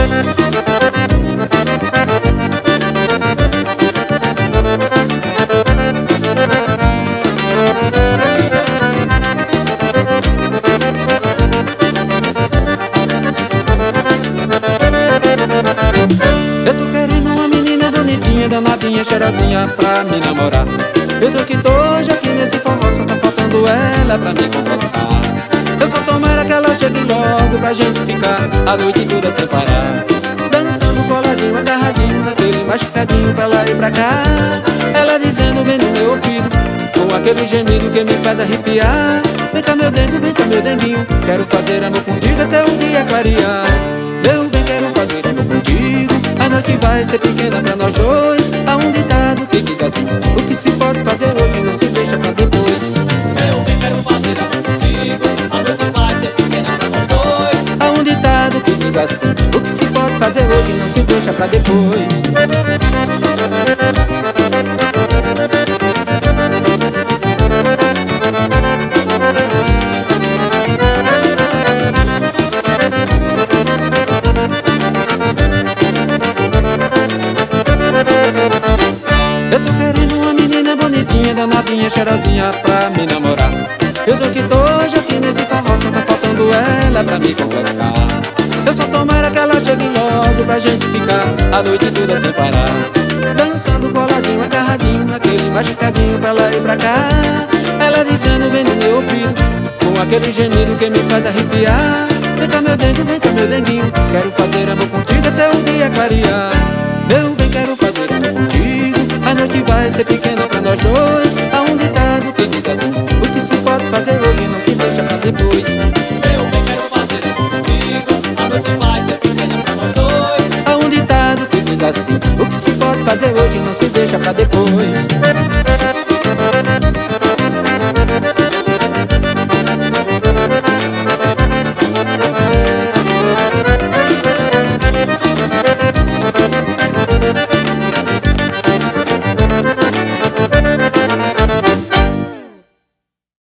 Eu tô querendo uma menina bonitinha, danadinha, cheirosinha pra me namorar. Eu tô que tô hoje aqui nesse forró, só tá faltando ela pra me completar. Eu só tomara que ela chegue logo pra gente ficar a noite toda sem parar, dançando coladinho, agarradinho, naquele machucadinho pra lá e pra cá. Ela dizendo bem no meu ouvido, com aquele gemido que me faz arrepiar: vem cá meu dengo, vem cá meu denguinho, quero fazer amor contigo até o dia clarear. Meu bem, quero fazer amor contigo, a noite vai ser pequena pra nós dois. Há um ditado que diz assim: o que se pode fazer hoje não se deixa pra depois. Meu bem, quero fazer amor contigo, a noite vai ser pequena pra nós dois. Há um ditado que diz assim: o que se pode fazer hoje não se deixa pra depois. Eu tô querendo uma menina bonitinha, danadinha, cheirosinha pra me namorar. Eu tô que tô hoje aqui nesse forró, só tá faltando ela pra me completar. Eu só tomara que ela chegue logo pra gente ficar a noite toda sem parar, dançando coladinho, agarradinho, naquele machucadinho pra lá e pra cá. Ela dizendo bem no meu ouvido, com aquele gemido que me faz arrepiar: vem cá meu dengo, vem cá meu denguinho, quero fazer amor contigo até o dia clarear. Meu bem, quero fazer amor contigo, a noite vai ser pequena pra nós dois. Há um ditado que diz assim: o que se pode fazer hoje não se deixa pra depois. Meu bem, quero fazer amor contigo, a noite vai ser pequena pra nós dois. Há um ditado que diz assim: o que se pode fazer hoje não se deixa pra depois.